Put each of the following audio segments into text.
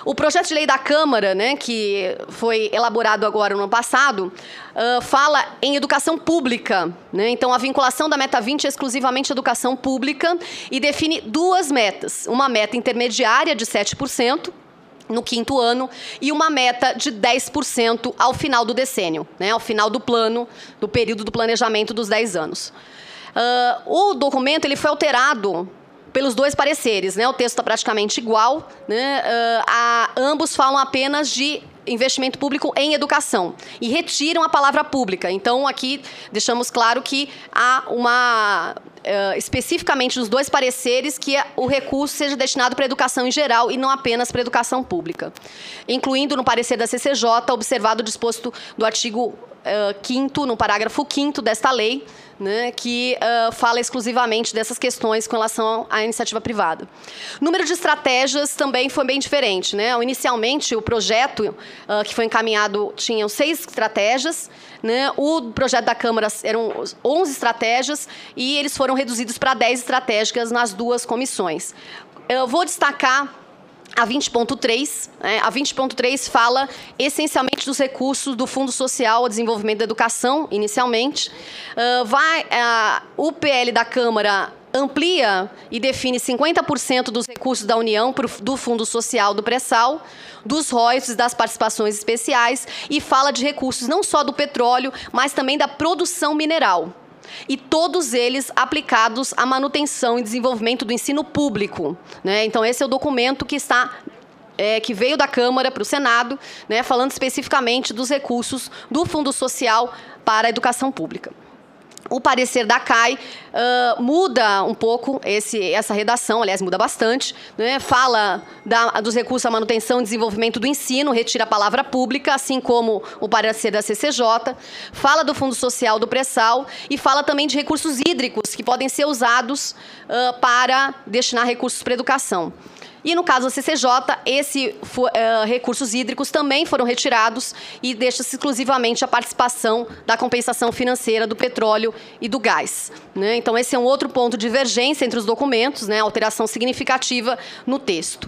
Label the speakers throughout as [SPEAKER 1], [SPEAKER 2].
[SPEAKER 1] O projeto de lei da Câmara, né, que foi elaborado agora no ano passado, fala em educação pública, né? Então, a vinculação da meta 20 é exclusivamente educação pública e define duas metas. Uma meta intermediária de 7%, no quinto ano, e uma meta de 10% ao final do decênio, né, ao final do plano, do período do planejamento dos 10 anos. O documento ele foi alterado pelos dois pareceres, né? O texto está praticamente igual, né? Ambos falam apenas de investimento público em educação e retiram a palavra pública. Então, aqui deixamos claro que há uma... especificamente nos dois pareceres, que o recurso seja destinado para a educação em geral e não apenas para a educação pública. Incluindo no parecer da CCJ, observado o disposto do artigo 5º, no parágrafo 5º desta lei, né, que fala exclusivamente dessas questões com relação à iniciativa privada. O número de estratégias também foi bem diferente, né? Inicialmente, o projeto que foi encaminhado tinha 6 estratégias, né? O projeto da Câmara eram 11 estratégias e eles foram reduzidos para 10 estratégicas nas duas comissões. Eu vou destacar a 20.3, né? A 20.3 fala essencialmente dos recursos do Fundo Social ao Desenvolvimento da Educação, inicialmente. O PL da Câmara amplia e define 50% dos recursos da União do Fundo Social do Pré-Sal, dos royalties, das participações especiais, e fala de recursos não só do petróleo, mas também da produção mineral. E todos eles aplicados à manutenção e desenvolvimento do ensino público, né? Então, esse é o documento que que veio da Câmara para o Senado, né, falando especificamente dos recursos do Fundo Social para a educação pública. O parecer da CAI muda um pouco essa redação, aliás, muda bastante, né? Fala dos recursos à manutenção e desenvolvimento do ensino, retira a palavra pública, assim como o parecer da CCJ, fala do Fundo Social do Pré-Sal e fala também de recursos hídricos que podem ser usados para destinar recursos para a educação. E, no caso da CCJ, recursos hídricos também foram retirados e deixa-se exclusivamente a participação da compensação financeira do petróleo e do gás, né? Então, esse é um outro ponto de divergência entre os documentos, né? Alteração significativa no texto.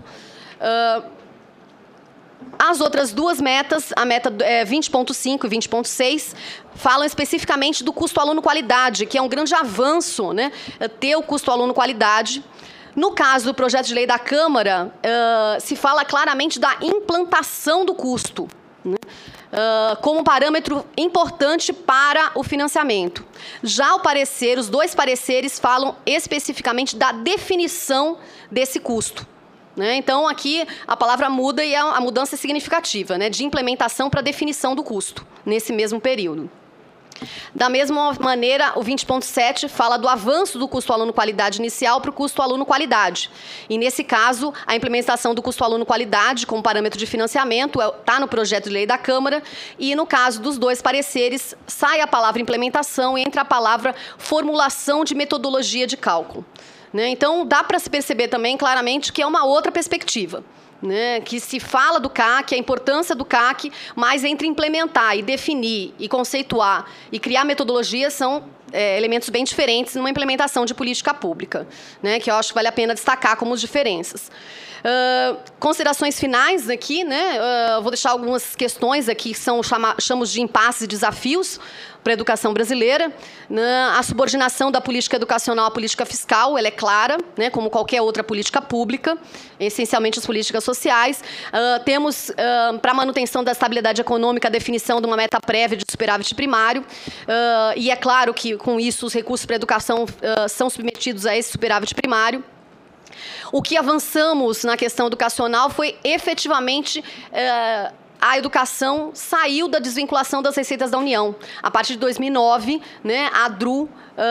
[SPEAKER 1] As outras duas metas, a meta 20.5 e 20.6, falam especificamente do custo aluno-qualidade, que é um grande avanço, né? Ter o custo aluno-qualidade. No caso do projeto de lei da Câmara, se fala claramente da implantação do custo, né, como parâmetro importante para o financiamento. Já os dois pareceres falam especificamente da definição desse custo, né? Então, aqui a palavra muda e a mudança é significativa, né, de implementação para definição do custo, nesse mesmo período. Da mesma maneira, o 20.7 fala do avanço do custo aluno-qualidade inicial para o custo aluno-qualidade. E, nesse caso, a implementação do custo aluno-qualidade como parâmetro de financiamento está no projeto de lei da Câmara e, no caso dos dois pareceres, sai a palavra implementação e entra a palavra formulação de metodologia de cálculo, né? Então, dá para se perceber também claramente que é uma outra perspectiva, né, que se fala do CAC, a importância do CAC, mas entre implementar e definir e conceituar e criar metodologias são elementos bem diferentes numa implementação de política pública, né, que eu acho que vale a pena destacar como diferenças. Considerações finais aqui, né, vou deixar algumas questões aqui que chamamos de impasses e desafios para a educação brasileira. A subordinação da política educacional à política fiscal, ela é clara, né, como qualquer outra política pública, essencialmente as políticas sociais. Temos, para a manutenção da estabilidade econômica, a definição de uma meta prévia de superávit primário, e é claro que, com isso, os recursos para a educação são submetidos a esse superávit primário. O que avançamos na questão educacional foi, efetivamente, a educação saiu da desvinculação das receitas da União. A partir de 2009, né, a DRU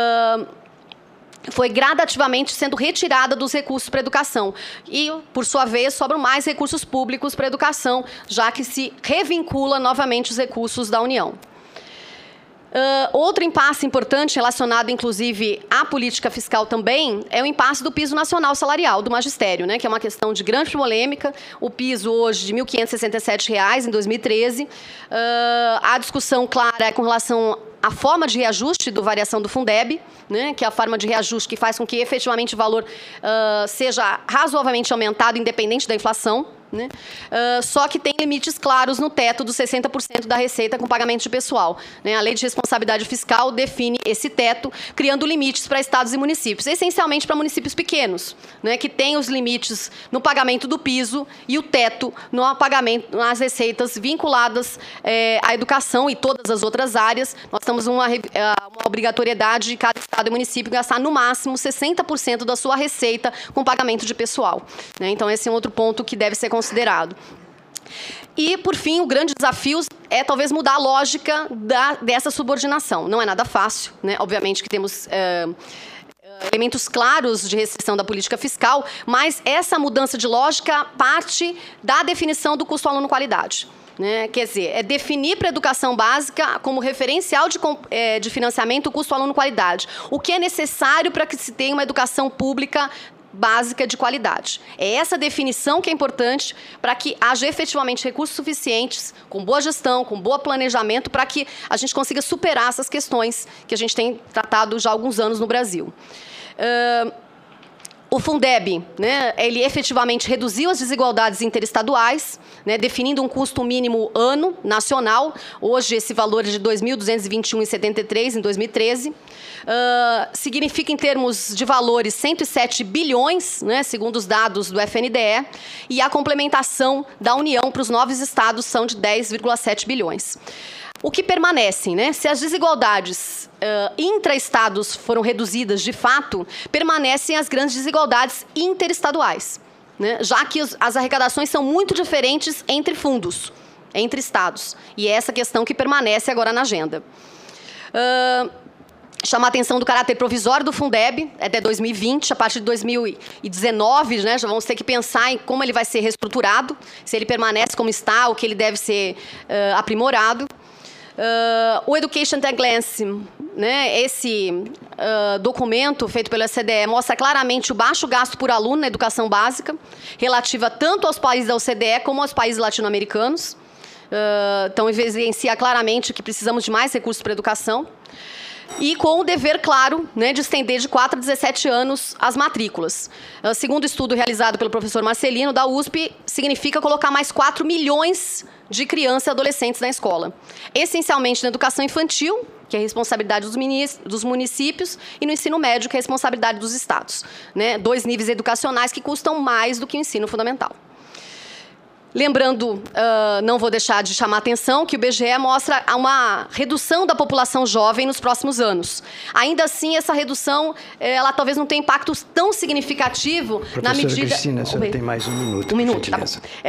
[SPEAKER 1] foi gradativamente sendo retirada dos recursos para a educação. E, por sua vez, sobram mais recursos públicos para a educação, já que se revincula novamente os recursos da União. Outro impasse importante, relacionado, inclusive, à política fiscal também, é o impasse do piso nacional salarial do magistério, né, que é uma questão de grande polêmica. O piso, hoje, de R$ 1.567 em 2013. A discussão clara é com relação à forma de reajuste do variação do Fundeb, né, que é a forma de reajuste que faz com que, efetivamente, o valor seja razoavelmente aumentado, independente da inflação, né? Só que tem limites claros no teto dos 60% da receita com pagamento de pessoal, né? A Lei de Responsabilidade Fiscal define esse teto, criando limites para estados e municípios, essencialmente para municípios pequenos, né? Que tem os limites no pagamento do piso e o teto no pagamento nas receitas vinculadas à educação e todas as outras áreas. Nós temos uma obrigatoriedade de cada estado e município gastar no máximo 60% da sua receita com pagamento de pessoal, né? Então, esse é um outro ponto que deve ser considerado. E, por fim, o grande desafio é talvez mudar a lógica dessa subordinação. Não é nada fácil, né? Obviamente que temos elementos claros de restrição da política fiscal, mas essa mudança de lógica parte da definição do custo aluno-qualidade. Né? Quer dizer, é definir para a educação básica como referencial de financiamento o custo aluno-qualidade. O que é necessário para que se tenha uma educação pública básica de qualidade. É essa definição que é importante para que haja efetivamente recursos suficientes, com boa gestão, com bom planejamento, para que a gente consiga superar essas questões que a gente tem tratado já há alguns anos no Brasil. O Fundeb, né, ele efetivamente reduziu as desigualdades interestaduais, né, definindo um custo mínimo ano nacional. Hoje, esse valor é de R$ 2.221,73 em 2013. Significa, em termos de valores, 107 bilhões, né, segundo os dados do FNDE, e a complementação da União para os novos estados são de 10,7 bilhões. O que permanecem, né? Se as desigualdades intra-estados foram reduzidas de fato, permanecem as grandes desigualdades interestaduais, né? Já que as arrecadações são muito diferentes entre fundos, entre estados. E é essa questão que permanece agora na agenda. Chamar a atenção do caráter provisório do Fundeb até 2020, a partir de 2019, né, já vamos ter que pensar em como ele vai ser reestruturado, se ele permanece como está, o que ele deve ser aprimorado. O Education at a Glance, né, esse documento feito pela OCDE mostra claramente o baixo gasto por aluno na educação básica, relativa tanto aos países da OCDE como aos países latino-americanos. Então, evidencia claramente que precisamos de mais recursos para a educação. E com o dever, claro, né, de estender de 4 a 17 anos as matrículas. Segundo o estudo realizado pelo professor Marcelino, da USP, significa colocar mais 4 milhões de crianças e adolescentes na escola. Essencialmente na educação infantil, que é a responsabilidade dos municípios, e no ensino médio, que é a responsabilidade dos estados. Né? 2 níveis educacionais que custam mais do que o ensino fundamental. Lembrando, não vou deixar de chamar a atenção, que o IBGE mostra uma redução da população jovem nos próximos anos. Ainda assim, essa redução, ela talvez não tenha impacto tão significativo na medida...
[SPEAKER 2] Professora Cristina, a senhora tem mais um minuto.
[SPEAKER 1] Um minuto, tá bom.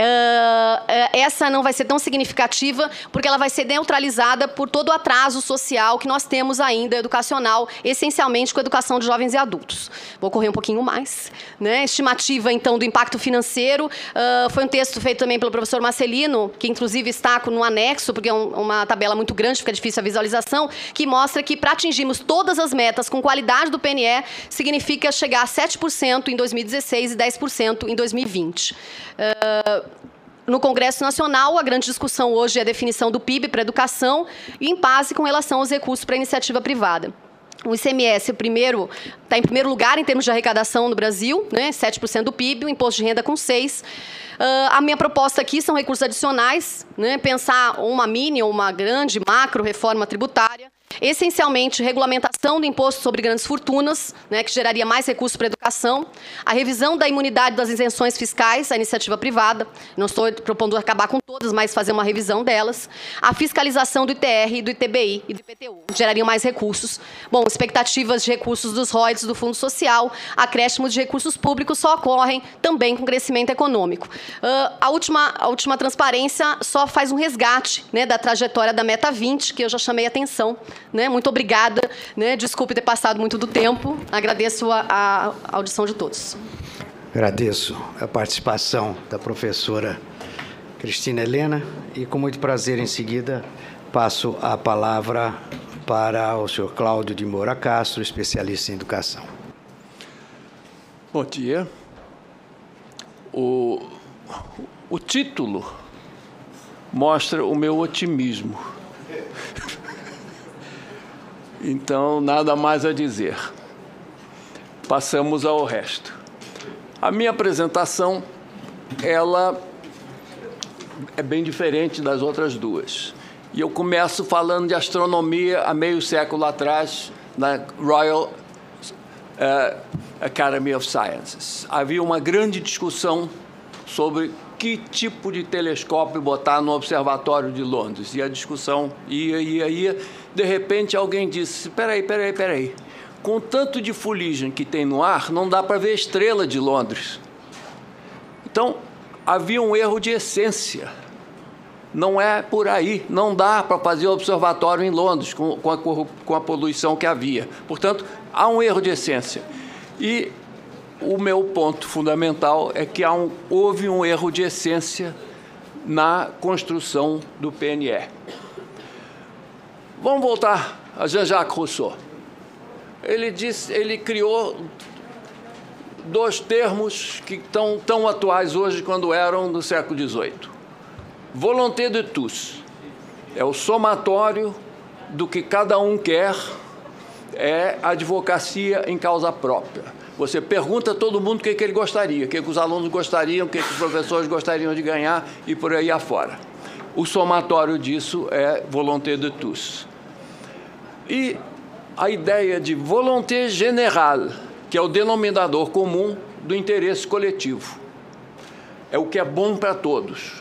[SPEAKER 1] Essa não vai ser tão significativa, porque ela vai ser neutralizada por todo o atraso social que nós temos ainda, educacional, essencialmente com a educação de jovens e adultos. Vou correr um pouquinho mais. Né? Estimativa, então, do impacto financeiro. Foi um texto feito também pelo professor Marcelino, que inclusive está no anexo, porque é uma tabela muito grande, fica difícil a visualização, que mostra que para atingirmos todas as metas com qualidade do PNE, significa chegar a 7% em 2016 e 10% em 2020. No Congresso Nacional, a grande discussão hoje é a definição do PIB para a educação e em base com relação aos recursos para a iniciativa privada. O ICMS está em primeiro lugar em termos de arrecadação no Brasil, né, 7% do PIB, o imposto de renda com 6%. A minha proposta aqui são recursos adicionais, né, pensar uma mini ou uma grande macro reforma tributária, essencialmente regulamentação do imposto sobre grandes fortunas, né, que geraria mais recursos para a educação, a revisão da imunidade das isenções fiscais à iniciativa privada, não estou propondo acabar com todas, mas fazer uma revisão delas, a fiscalização do ITR, do ITBI e do IPTU, que gerariam mais recursos. Bom, expectativas de recursos dos royalties do Fundo Social, acréscimos de recursos públicos só ocorrem também com crescimento econômico. A última transparência só faz um resgate, né, da trajetória da Meta 20, que eu já chamei a atenção. Né? Muito obrigada. Né? Desculpe ter passado muito do tempo. Agradeço a audição de todos.
[SPEAKER 2] Agradeço a participação da professora Cristina Helena e, com muito prazer, em seguida, passo a palavra para o senhor Cláudio de Moura Castro, especialista em educação.
[SPEAKER 3] Bom dia. O título mostra o meu otimismo. Então, nada mais a dizer. Passamos ao resto. A minha apresentação, ela é bem diferente das outras duas. E eu começo falando de astronomia há meio século atrás, na Royal Academy of Sciences. Havia uma grande discussão sobre que tipo de telescópio botar no Observatório de Londres. E a discussão ia. De repente, alguém disse, espera aí. Com tanto de fuligem que tem no ar, não dá para ver a estrela de Londres. Então, havia um erro de essência. Não é por aí. Não dá para fazer o observatório em Londres com a poluição que havia. Portanto, há um erro de essência. E o meu ponto fundamental é que houve um erro de essência na construção do PNE. Vamos voltar a Jean-Jacques Rousseau. Ele criou dois termos que estão tão atuais hoje quando eram no século XVIII. Volonté de tous. É o somatório do que cada um quer, é advocacia em causa própria. Você pergunta a todo mundo o que ele gostaria, o que os alunos gostariam, o que os professores gostariam de ganhar e por aí afora. O somatório disso é volonté de tous. E a ideia de volonté générale, que é o denominador comum do interesse coletivo. É o que é bom para todos.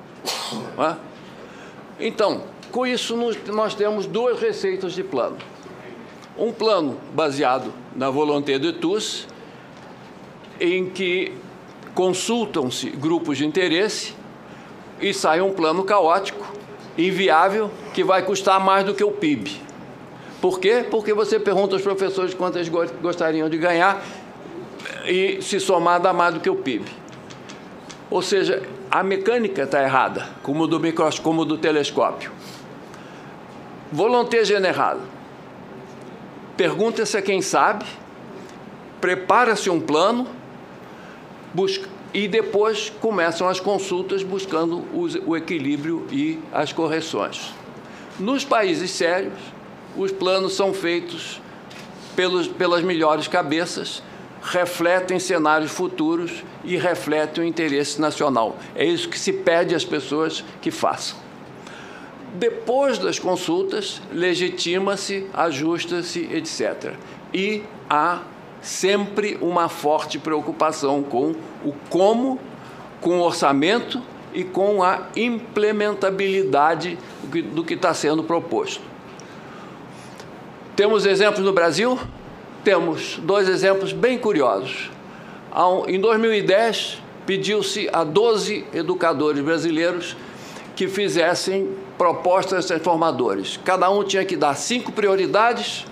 [SPEAKER 3] Então, com isso, nós temos duas receitas de plano. Um plano baseado na volonté de tous, em que consultam-se grupos de interesse e sai um plano caótico, inviável, que vai custar mais do que o PIB. Por quê? Porque você pergunta aos professores quanto eles gostariam de ganhar e se somar dá mais do que o PIB. Ou seja, a mecânica está errada, como do telescópio. Volonté générale. Pergunta-se a quem sabe, prepara-se um plano e depois começam as consultas buscando o equilíbrio e as correções. Nos países sérios, os planos são feitos pelas melhores cabeças, refletem cenários futuros e refletem o interesse nacional. É isso que se pede às pessoas que façam. Depois das consultas, legitima-se, ajusta-se, etc. E há sempre uma forte preocupação com o como, com o orçamento e com a implementabilidade do que está sendo proposto. Temos exemplos no Brasil? Temos dois exemplos bem curiosos. Em 2010, pediu-se a 12 educadores brasileiros que fizessem propostas transformadoras. Cada um tinha que dar 5 prioridades,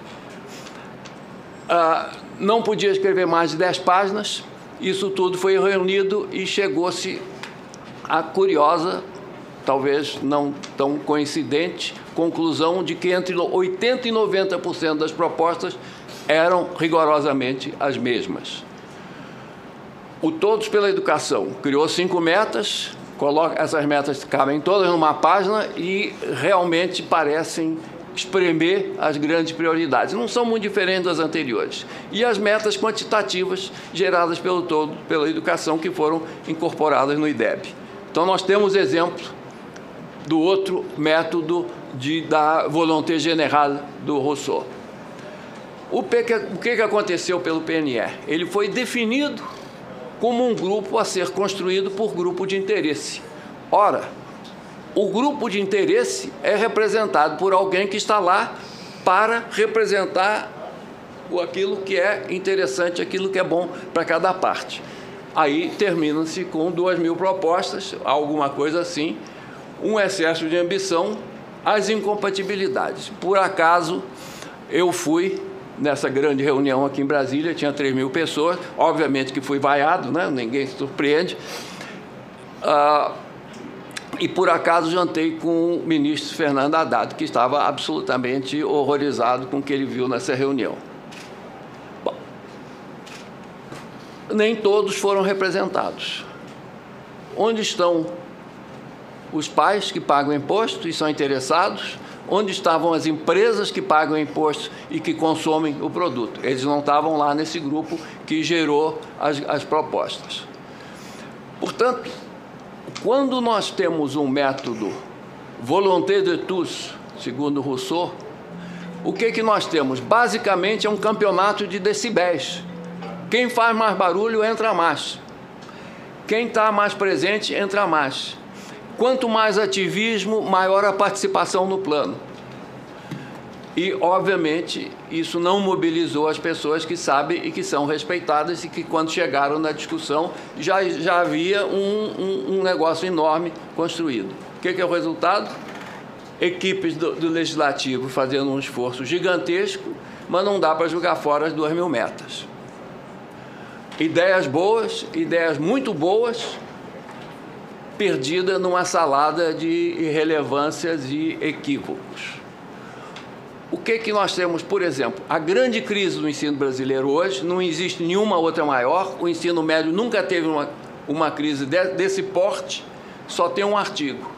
[SPEAKER 3] não podia escrever mais de 10 páginas. Isso tudo foi reunido e chegou-se à curiosa, talvez não tão coincidente, conclusão de que entre 80% e 90% das propostas eram rigorosamente as mesmas. O Todos pela Educação criou 5 metas, essas metas cabem todas numa página e realmente parecem espremer as grandes prioridades. Não são muito diferentes das anteriores. E as metas quantitativas geradas pela educação que foram incorporadas no IDEB. Então, nós temos exemplo do outro método da volonté générale do Rousseau. O que aconteceu pelo PNE? Ele foi definido como um grupo a ser construído por grupo de interesse. Ora, o grupo de interesse é representado por alguém que está lá para representar aquilo que é interessante, aquilo que é bom para cada parte. Aí termina-se com 2.000 propostas, alguma coisa assim, um excesso de ambição, as incompatibilidades. Por acaso, eu fui nessa grande reunião aqui em Brasília, tinha 3.000 pessoas, obviamente que fui vaiado, né? Ninguém se surpreende, e por acaso jantei com o ministro Fernando Haddad, que estava absolutamente horrorizado com o que ele viu nessa reunião. Bom, nem todos foram representados. Onde estão os pais que pagam imposto e são interessados? Onde estavam as empresas que pagam imposto e que consomem o produto? Eles não estavam lá nesse grupo que gerou as propostas. Portanto, Quando nós temos um método volonté de tous, segundo Rousseau, o que nós temos? Basicamente é um campeonato de decibéis. Quem faz mais barulho entra mais. Quem está mais presente entra mais. Quanto mais ativismo, maior a participação no plano. E, obviamente, isso não mobilizou as pessoas que sabem e que são respeitadas e que, quando chegaram na discussão, já havia um negócio enorme construído. O que é o resultado? Equipes do Legislativo fazendo um esforço gigantesco, mas não dá para jogar fora as 2.000 metas. Ideias boas, ideias muito boas, perdida numa salada de irrelevâncias e equívocos. O que nós temos, por exemplo, a grande crise do ensino brasileiro hoje, não existe nenhuma outra maior, o ensino médio nunca teve uma crise desse porte, só tem um artigo.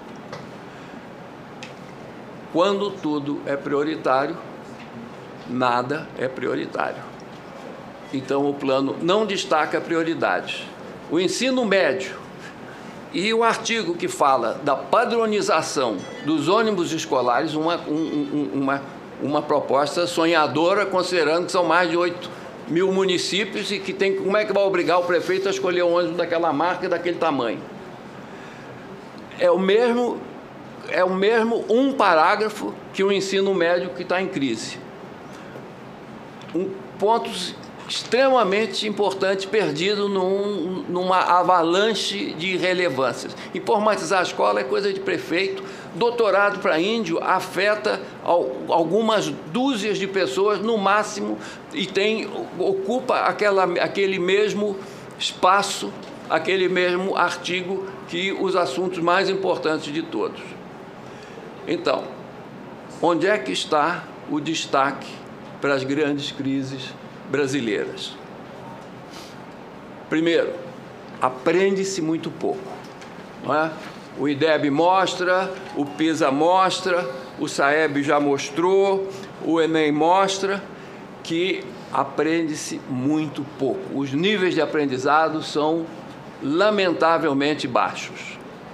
[SPEAKER 3] Quando tudo é prioritário, nada é prioritário. Então, o plano não destaca prioridades. O ensino médio e o artigo que fala da padronização dos ônibus escolares, uma proposta sonhadora, considerando que são mais de 8.000 municípios e que como é que vai obrigar o prefeito a escolher um ônibus daquela marca e daquele tamanho? É o mesmo um parágrafo que o ensino médio que está em crise. Um ponto extremamente importante perdido numa avalanche de irrelevâncias. Informatizar a escola é coisa de prefeito, doutorado para índio afeta algumas dúzias de pessoas no máximo e ocupa aquele mesmo espaço, aquele mesmo artigo que os assuntos mais importantes de todos. Então, onde é que está o destaque para as grandes crises brasileiras? Primeiro, aprende-se muito pouco, não é? O IDEB mostra, o PISA mostra, o SAEB já mostrou, o Enem mostra que aprende-se muito pouco. Os níveis de aprendizado são lamentavelmente baixos.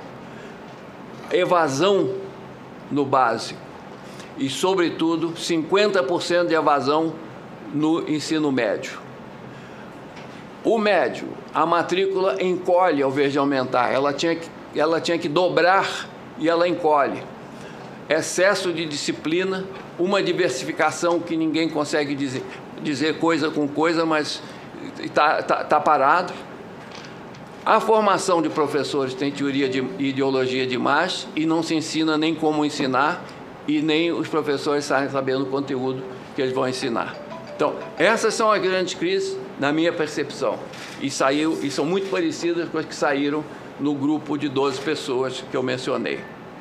[SPEAKER 3] Evasão no básico e, sobretudo, 50% de evasão no ensino médio. O médio, a matrícula encolhe ao invés de aumentar, ela tinha que dobrar e ela encolhe. Excesso de disciplina, uma diversificação que ninguém consegue dizer coisa com coisa, mas está parado. A formação de professores tem teoria e ideologia demais e não se ensina nem como ensinar e nem os professores saem sabendo o conteúdo que eles vão ensinar. Então, essas são as grandes crises, na minha percepção, e são muito parecidas com as que saíram no grupo de 12 pessoas que eu mencionei.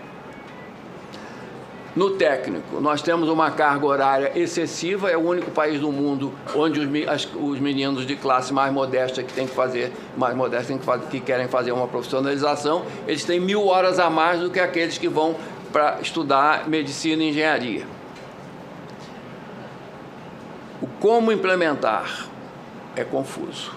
[SPEAKER 3] No técnico, nós temos uma carga horária excessiva, é o único país do mundo onde os meninos de classe mais modesta que querem fazer uma profissionalização, eles têm 1.000 horas a mais do que aqueles que vão para estudar medicina e engenharia. O como implementar é confuso.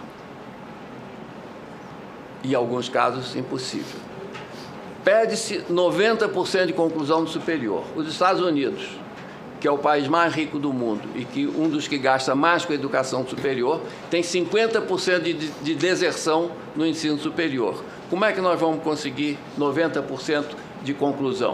[SPEAKER 3] E, em alguns casos, impossível. Pede-se 90% de conclusão do superior. Os Estados Unidos, que é o país mais rico do mundo e que um dos que gasta mais com a educação superior, tem 50% de deserção no ensino superior. Como é que nós vamos conseguir 90% de conclusão?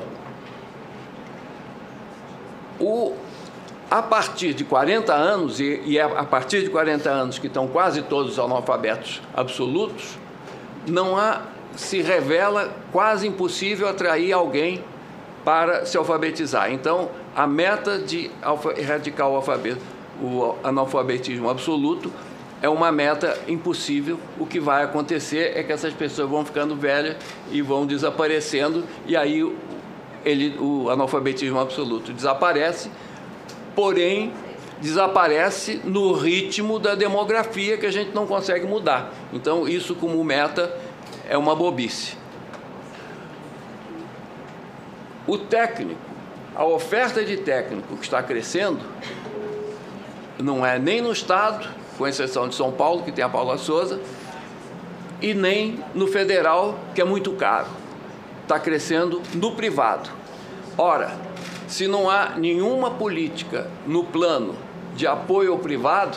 [SPEAKER 3] A partir de 40 anos, e é a partir de 40 anos que estão quase todos analfabetos absolutos, se revela quase impossível atrair alguém para se alfabetizar. Então, a meta de erradicar o analfabetismo absoluto é uma meta impossível. O que vai acontecer é que essas pessoas vão ficando velhas e vão desaparecendo, e aí o analfabetismo absoluto desaparece, porém desaparece no ritmo da demografia que a gente não consegue mudar. Então, isso como meta é uma bobice. O técnico, a oferta de técnico que está crescendo, não é nem no Estado, com exceção de São Paulo, que tem a Paula Souza, e nem no Federal, que é muito caro. está crescendo no privado. Ora, se não há nenhuma política no plano de apoio ao privado,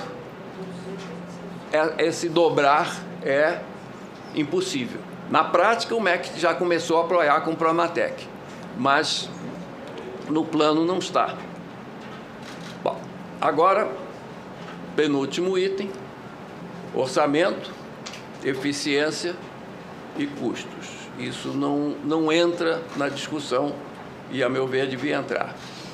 [SPEAKER 3] esse dobrar é impossível. Na prática, o MEC já começou a apoiar com o Pronatec, mas no plano não está. Bom, agora, penúltimo item, orçamento, eficiência e custos. Isso não entra na discussão e, a meu ver, devia entrar.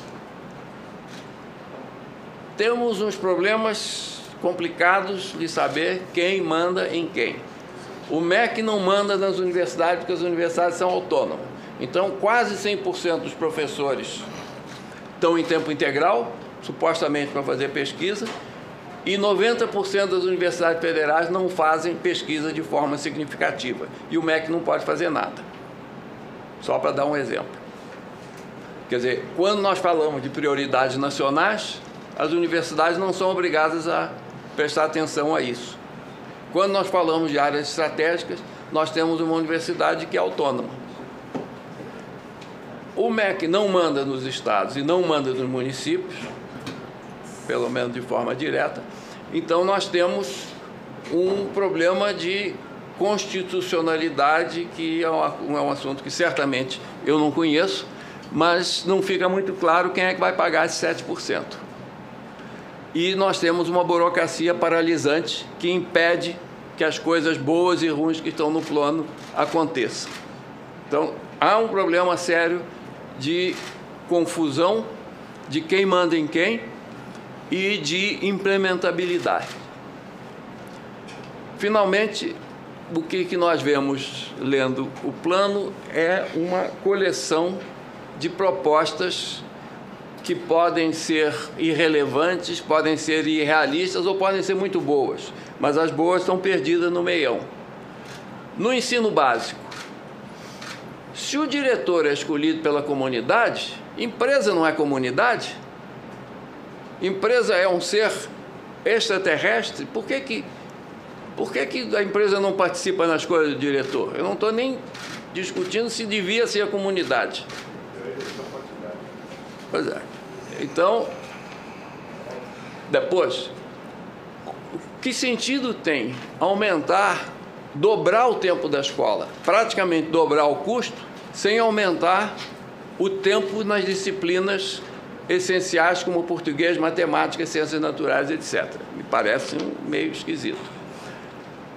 [SPEAKER 3] Temos uns problemas complicados de saber quem manda em quem. O MEC não manda nas universidades porque as universidades são autônomas. Então, quase 100% dos professores estão em tempo integral, supostamente para fazer pesquisa, e 90% das universidades federais não fazem pesquisa de forma significativa. E o MEC não pode fazer nada. Só para dar um exemplo. Quer dizer, quando nós falamos de prioridades nacionais, as universidades não são obrigadas a prestar atenção a isso. Quando nós falamos de áreas estratégicas, nós temos uma universidade que é autônoma. O MEC não manda nos estados e não manda nos municípios, pelo menos de forma direta. Então, nós temos um problema de constitucionalidade, que é um assunto que certamente eu não conheço, mas não fica muito claro quem é que vai pagar esses 7%. E nós temos uma burocracia paralisante que impede que as coisas boas e ruins que estão no plano aconteçam. Então, há um problema sério de confusão de quem manda em quem e de implementabilidade. Finalmente, o que nós vemos lendo o plano é uma coleção de propostas que podem ser irrelevantes, podem ser irrealistas ou podem ser muito boas, mas as boas estão perdidas no meião. No ensino básico, se o diretor é escolhido pela comunidade, empresa não é comunidade? Empresa é um ser extraterrestre? Por que a empresa não participa na escolha do diretor? Eu não estou nem discutindo se devia ser a comunidade. Pois é. Então, depois, que sentido tem aumentar, dobrar o tempo da escola, praticamente dobrar o custo, sem aumentar o tempo nas disciplinas essenciais como português, matemática, ciências naturais, etc. Me parece meio esquisito.